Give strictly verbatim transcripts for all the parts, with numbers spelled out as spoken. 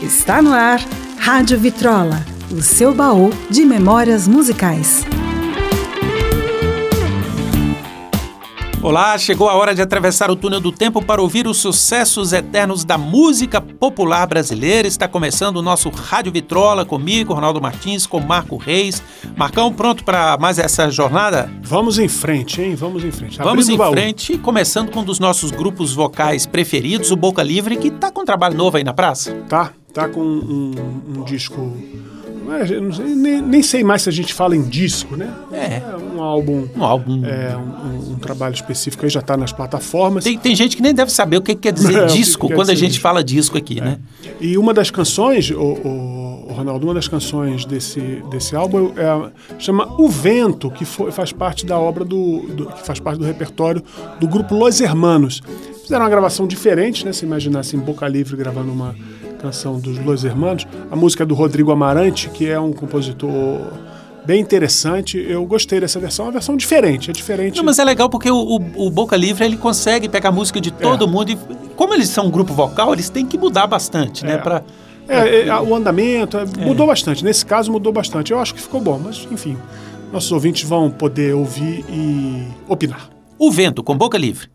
Está no ar, Rádio Vitrola, o seu baú de memórias musicais. Olá, chegou a hora de atravessar o túnel do tempo para ouvir os sucessos eternos da música popular brasileira. Está começando o nosso Rádio Vitrola comigo, Ronaldo Martins, com Marco Reis. Marcão, pronto para mais essa jornada? Vamos em frente, hein? Vamos em frente. Vamos em baú. frente, começando com um dos nossos grupos vocais preferidos, o Boca Livre, que está com um trabalho novo aí na praça. Tá, tá com um, um disco... Não sei, nem, nem sei mais se a gente fala em disco, né? É. É um álbum. Um álbum. É, um, um trabalho específico aí, já está nas plataformas. Tem, tem gente que nem deve saber o que quer dizer é, disco que quer quando dizer a gente disco. fala disco aqui, É. né? E uma das canções, o, o, o Ronaldo, uma das canções desse, desse álbum é, chama O Vento, que foi, faz parte da obra do, do. que faz parte do repertório do grupo Los Hermanos. Fizeram uma gravação diferente, né? Se imaginar assim, Boca Livre gravando uma canção dos Los Hermanos. A música é do Rodrigo Amarante, que é um compositor bem interessante. Eu gostei dessa versão, é uma versão diferente, é diferente. Não, mas é legal porque o, o, o Boca Livre ele consegue pegar a música de todo É. mundo e, como eles são um grupo vocal, eles têm que mudar bastante, né? É. Pra, É, é, o andamento é, mudou bastante, nesse caso mudou bastante. Eu acho que ficou bom, mas enfim, nossos ouvintes vão poder ouvir e opinar. O Vento, com Boca Livre.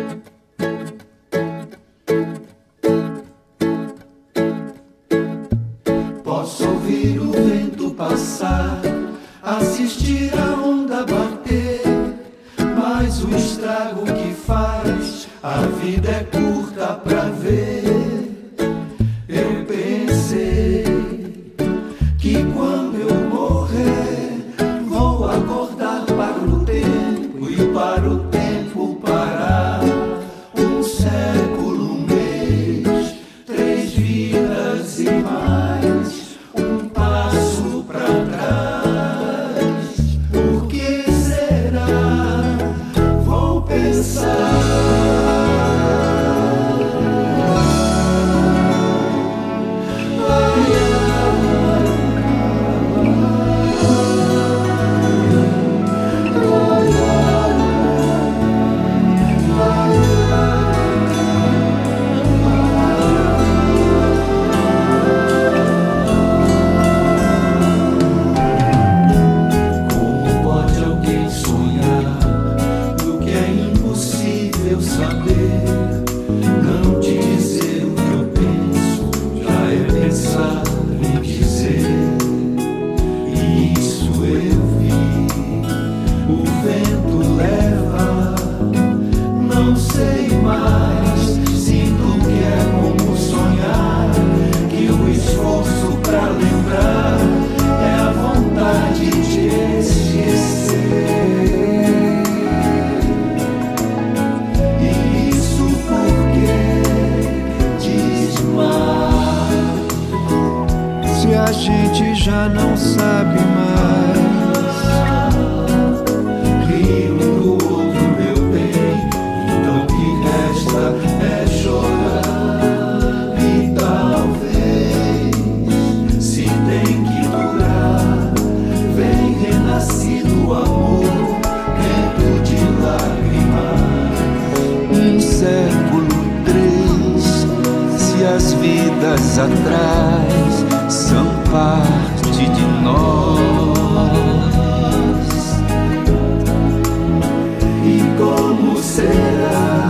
Posso ouvir o vento passar, assistir a onda bater, mas o estrago que faz, a vida é curta pra ver. Eu pensei que quando eu morrer, vou acordar para o tempo e para o tempo parar. Um século, um mês, três vidas e mais, um passo pra trás. Por que será? Vou pensar. Como pode alguém sonhar no que é impossível saber? Não dizer o que eu penso já é pensar em dizer. E isso eu vi, o vento leva, não sei mais. Sinto que é como sonhar, que o esforço pra lembrar é a vontade de esquecer. E isso porque diz mar. Se a gente já não sabe mais, rio do outro, meu bem, então o que resta é chorar. E talvez, se tem que durar, vem renascido o amor dentro de lágrimas. Um século, três, se as vidas atrás são parte de nós. E como será?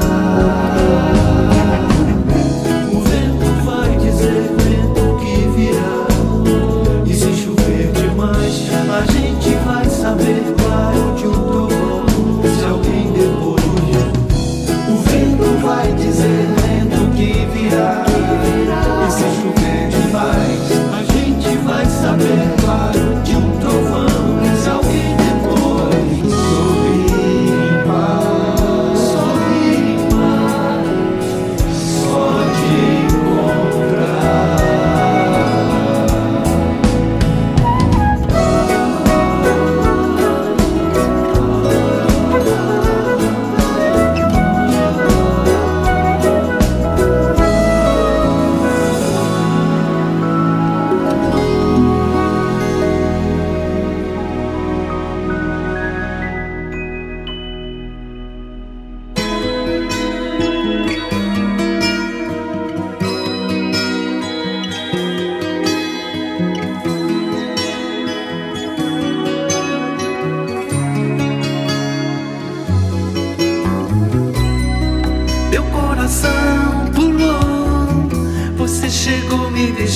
O vento vai dizer, vento que virá. E se chover demais, a gente vai saber para onde eu tô, se alguém depois. O vento vai dizer, vento que virá. E se chover demais,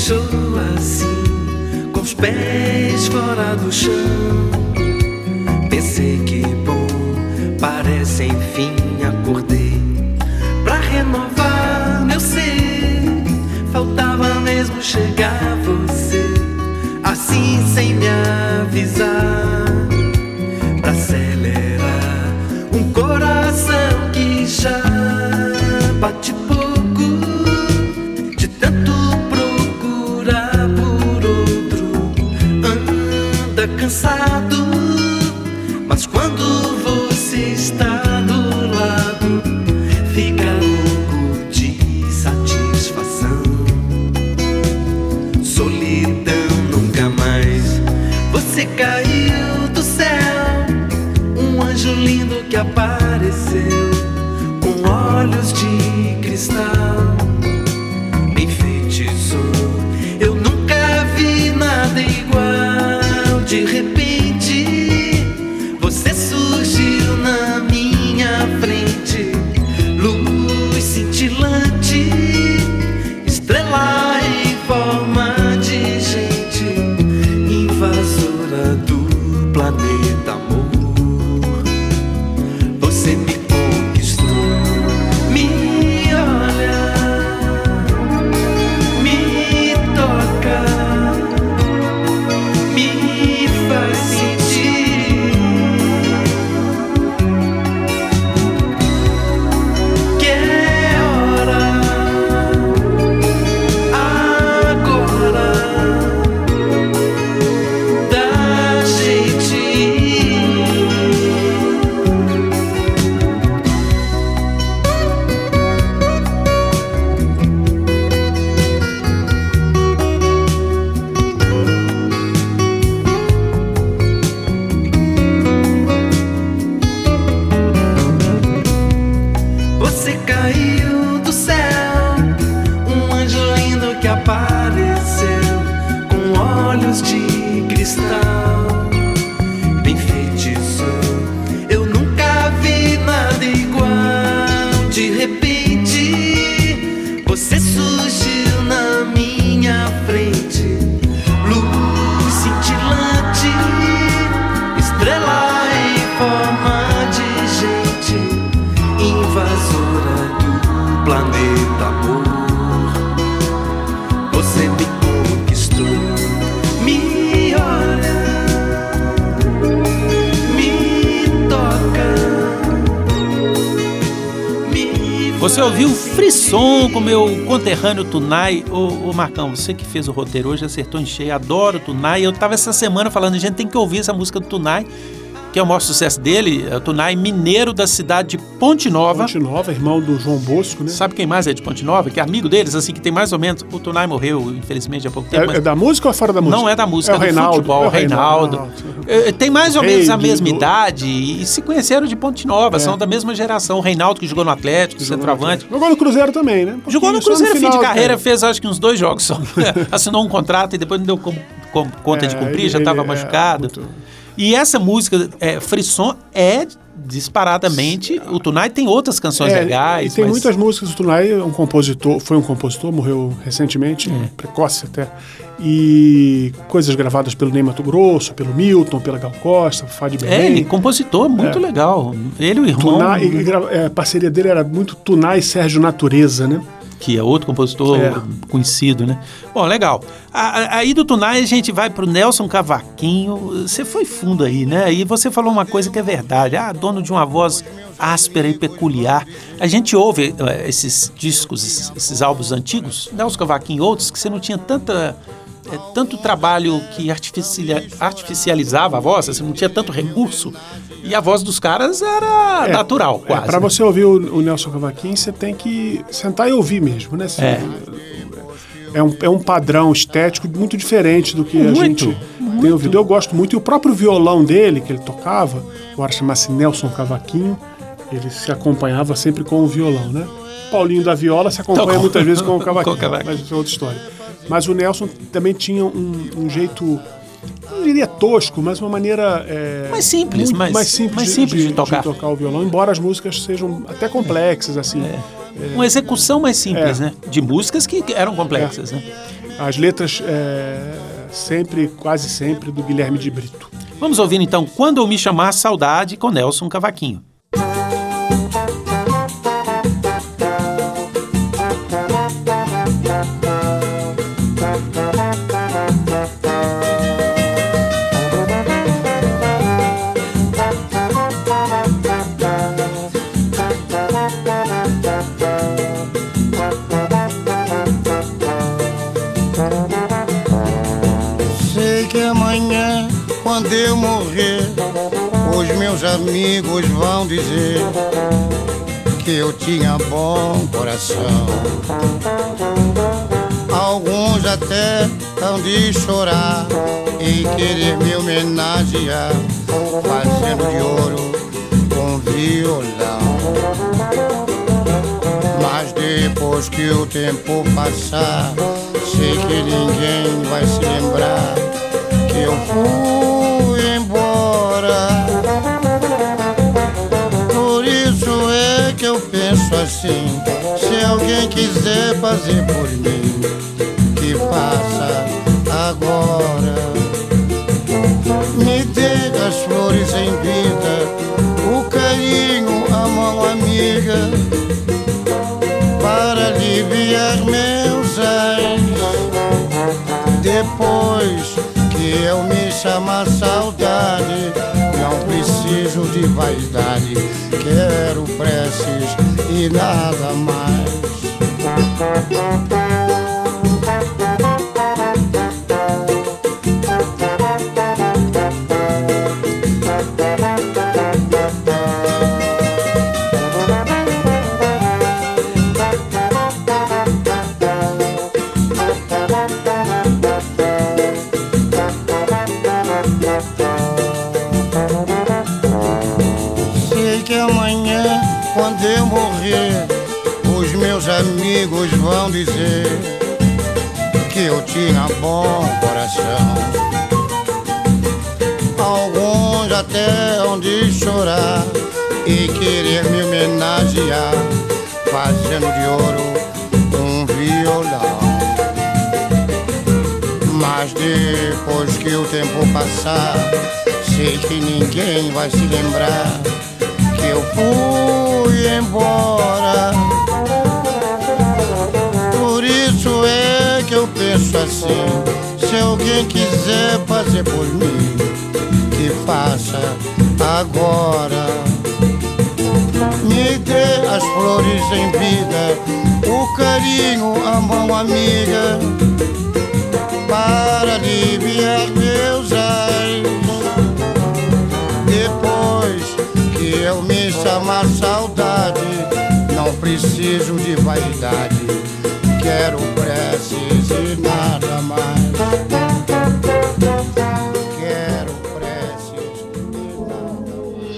deixou assim, com os pés fora do chão. Pensei que bom, parece enfim acordei. Pra renovar meu ser, faltava mesmo chegar você, assim sem me avisar. Pra acelerar um coração que já bate pouco, de tanto procurar por outro, anda cansado. Mas quando você está do lado, fica louco de satisfação. Solidão nunca mais. Você caiu do céu, um anjo lindo que apareceu, com olhos de cristal, me enfeitiçou. Eu nunca vi nada igual. De repente, você surgiu na minha frente, luz cintilante, estrela em forma de gente, invasora do planeta amor. Você me conquistou, me olha, me toca, me faz sentir que é hora agora da gente ir. Você caiu do céu, um anjo lindo que apareceu, com olhos de cristal, me enfeitiçou. Eu nunca vi nada igual. De repente, você surgiu na minha frente, luz cintilante, estrela em forma de gente, invasora do planeta amor. Você me conquistou, me olha, me toca, me Você ouviu Frisson com meu conterrâneo Tunai. Ô, ô Marcão, você que fez o roteiro hoje acertou em cheio, adoro o Tunai. Eu tava essa semana falando, a gente tem que ouvir essa música do Tunai, que é o maior sucesso dele, é o Tunai, mineiro da cidade de Ponte Nova. Ponte Nova, irmão do João Bosco, né? Sabe quem mais é de Ponte Nova? Que é amigo deles, assim, que tem mais ou menos... O Tunai morreu, infelizmente, há pouco tempo. É, mas... é da música ou é fora da música? Não é da música, é, é o do Reinaldo, futebol, é o Reinaldo. Reinaldo. É, tem mais ou Rei menos a de- mesma do- idade e se conheceram de Ponte Nova, É. são da mesma geração. O Reinaldo, que jogou no Atlético, centroavante. Jogou no Cruzeiro também, né? Um Jogou no pouquinho, só Cruzeiro, fim de final, carreira, é. fez acho que uns dois jogos só. Assinou um contrato e depois não deu como, como conta de É, cumprir, ele- já estava ele é machucado. muito- E essa música, é, Frisson, é disparadamente... O Tunai tem outras canções É, legais. E tem mas... muitas músicas do Tunai, um compositor, foi um compositor, morreu recentemente, É. precoce até. E coisas gravadas pelo Ney Mato Grosso, pelo Milton, pela Gal Costa, Fá de É, Belém. ele compositor muito É. legal. Ele e o irmão, Tunai, e gra- é, a parceria dele era muito Tunai e Sérgio Natureza, né? que é outro compositor É. conhecido, né? Bom, legal. A- a- Aí do Tunai a gente vai pro Nelson Cavaquinho. Você foi fundo aí, né? E você falou uma coisa que é verdade. Ah, dono de uma voz áspera e peculiar. A gente ouve eh, esses discos, esses, esses álbuns antigos, Nelson Cavaquinho e outros, que você não tinha tanta... É, tanto trabalho que artificiali- artificializava a voz, você não tinha tanto recurso, e a voz dos caras era É, natural, quase. É, para você ouvir o, o Nelson Cavaquinho, você tem que sentar e ouvir mesmo, né? Você- É. É um, é um padrão estético muito diferente do que Muito, a gente muito. tem ouvido. Eu gosto muito. E o próprio violão dele, que ele tocava, agora chama-se Nelson Cavaquinho, ele se acompanhava sempre com o violão, né? Paulinho da viola se acompanha Então, muitas vezes com o cavaquinho, com o cavaquinho. mas isso é outra história. Mas o Nelson também tinha um, um jeito, não diria tosco, mas uma maneira é, Mais simples, muito mais- mais simples, mais simples de tocar. o violão, embora as músicas sejam até complexas, assim. Uma execução mais simples, É. né? De músicas que que eram complexas, né? As letras é, sempre, quase sempre, do Guilherme de Brito. Vamos ouvir então Quando Eu Me Chamar Saudade com Nelson Cavaquinho. Quando eu morrer, os meus amigos vão dizer que eu tinha bom coração. Alguns até hão de chorar e querer me homenagear, fazendo de ouro um violão. Mas depois que o tempo passar, sei que ninguém vai se lembrar que eu fui embora. Por isso é que eu penso assim: se alguém quiser fazer por mim, que faça agora. Me dê as flores em vida, o carinho, a mão amiga, para aliviar meus ais. Depois que eu me chamar saudade, não preciso de vaidade, quero preces e nada mais. Quando eu morrer, os meus amigos vão dizer que eu tinha bom coração. Alguns até hão de chorar e querer me homenagear, fazendo de ouro um violão. Mas depois que o tempo passar, sei que ninguém vai se lembrar que eu fui embora. Por isso é que eu penso assim: se alguém quiser fazer por mim, que faça agora. Me dê as flores em vida, o carinho, a mão amiga, para aliviar meus ais. Depois que eu me chamar saudade, não preciso de vaidade, quero preces e nada mais. Quero preces e nada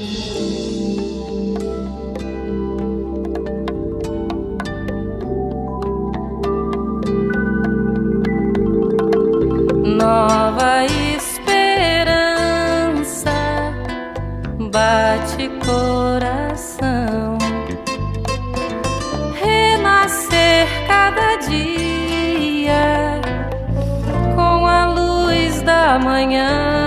mais. Nova esperança bate coração, renascer cada dia com a luz da manhã,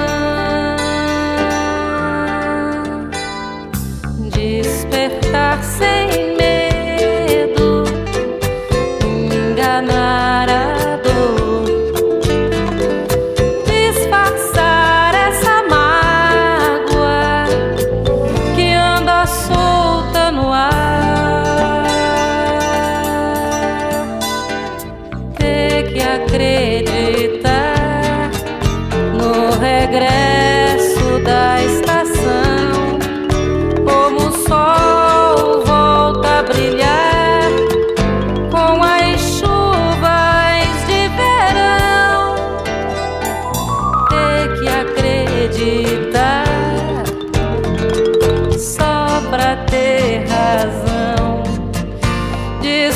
despertar sem medo, enganar a dor, disfarçar essa mágoa que anda solta no ar, ter que acreditar no regresso da estação, como o sol volta a brilhar com as chuvas de verão, ter que acreditar só pra ter razão de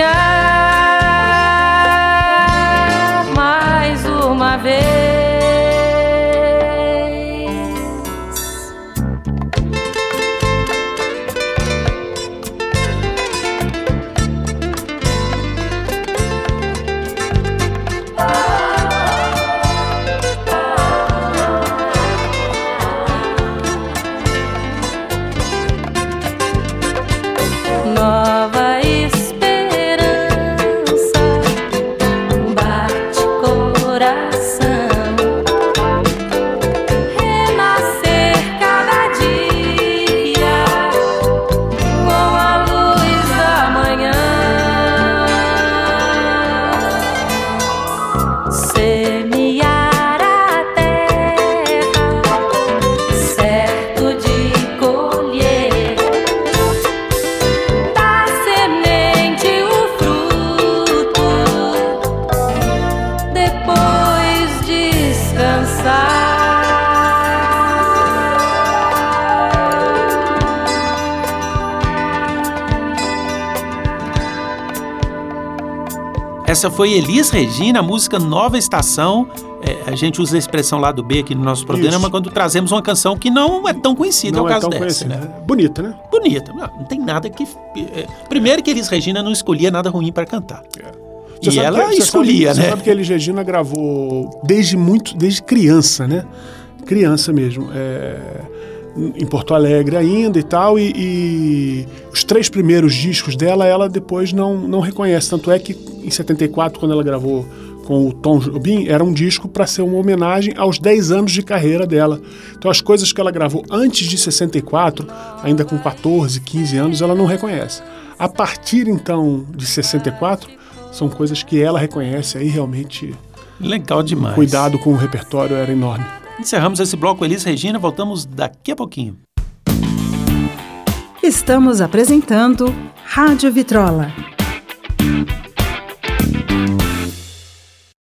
sonhar mais uma vez. Essa foi Elis Regina, a música Nova Estação. É, a gente usa a expressão lado B aqui no nosso programa Isso. quando trazemos uma canção que não é tão conhecida, não é o caso é tão dessa. Né? Bonita, né? Bonita. Não, não tem nada que... É, primeiro que Elis Regina não escolhia nada ruim para cantar. É. E ela que, escolhia, sabe, né? Você sabe que a Elis Regina gravou desde muito, desde criança, né? Criança mesmo. É... em Porto Alegre ainda e tal, e, e os três primeiros discos dela, ela depois não, não reconhece, tanto é que em setenta e quatro, quando ela gravou com o Tom Jobim, era um disco para ser uma homenagem aos dez anos de carreira dela. Então as coisas que ela gravou antes de sessenta e quatro, ainda com quatorze, quinze anos, ela não reconhece. A partir então de sessenta e quatro, são coisas que ela reconhece, aí realmente... Legal demais. O cuidado com o repertório era enorme. Encerramos esse bloco Elis Regina, voltamos daqui a pouquinho. Estamos apresentando Rádio Vitrola.